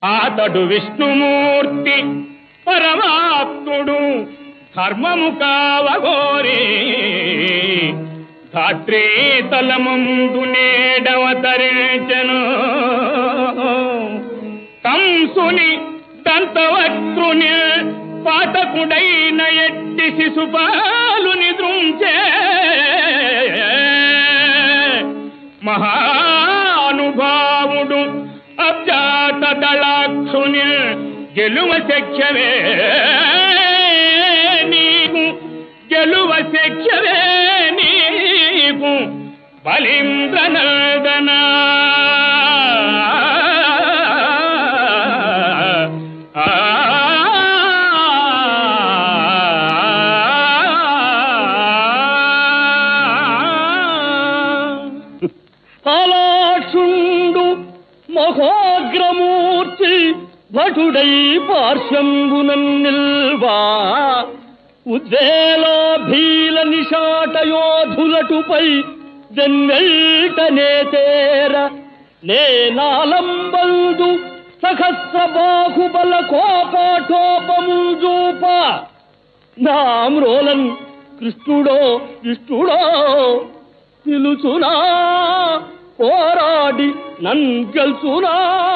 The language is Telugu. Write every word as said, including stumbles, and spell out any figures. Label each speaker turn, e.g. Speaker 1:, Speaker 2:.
Speaker 1: ఆతడు విష్ణుమూర్తి పరమాత్ముడు ధర్మము కావగోరే ధాత్రీ తలమందు నేడవతరించెను కంసుని దంతవక్రుని పాతకుడైన ఎట్టి శిశుపాలుని దృంచే మహానుభావుడు అబ్జాత దళాక్షుని గెలువ శక్యవే నీకు గెలువ శక్యవే నీకు బలింద్రనర్దన
Speaker 2: అలాక్షుండు మహోగ్రమూర్తి భటుడై పార్శ్వంబునన్ నిల్వా ఉద్వేలాభీల నిషాటయోధులటుపై జన్మెల్టనే తేర నేనాలంబందు సహస్ర బాహుబల కోపాఠోపముజూప నామ్రోలన్ కృష్ణుడో విష్ణుడో పిలుచునా పోరాడి నన్ గెలుచునా